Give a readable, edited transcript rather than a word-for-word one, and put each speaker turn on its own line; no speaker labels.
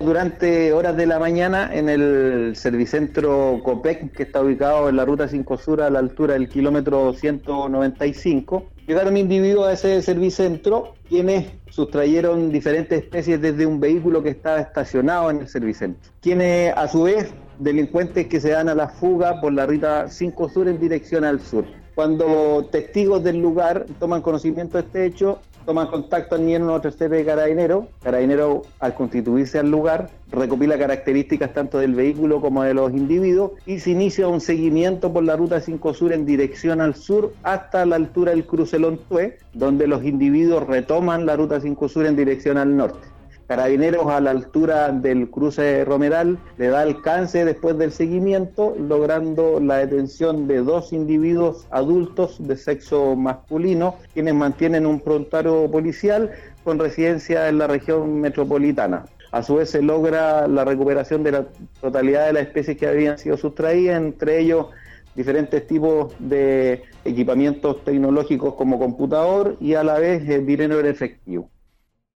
Durante horas de la mañana en el Servicentro Copec, que está ubicado en la Ruta 5 Sur a la altura del kilómetro 195, llegaron individuos a ese servicentro quienes sustrayeron diferentes especies desde un vehículo que estaba estacionado en el servicentro, quienes a su vez delincuentes que se dan a la fuga por la Ruta 5 Sur en dirección al sur. Cuando testigos del lugar toman conocimiento de este hecho, toman contacto al 913 de Carabineros. Carabineros, al constituirse al lugar, recopila características tanto del vehículo como de los individuos y se inicia un seguimiento por la Ruta 5 Sur en dirección al sur hasta la altura del cruce Lontué, donde los individuos retoman la Ruta 5 Sur en dirección al norte. Carabineros, a la altura del cruce Romeral, le da alcance después del seguimiento, logrando la detención de 2 individuos adultos de sexo masculino, quienes mantienen un prontuario policial con residencia en la región metropolitana. A su vez se logra la recuperación de la totalidad de las especies que habían sido sustraídas, entre ellos diferentes tipos de equipamientos tecnológicos como computador y a la vez dinero en efectivo.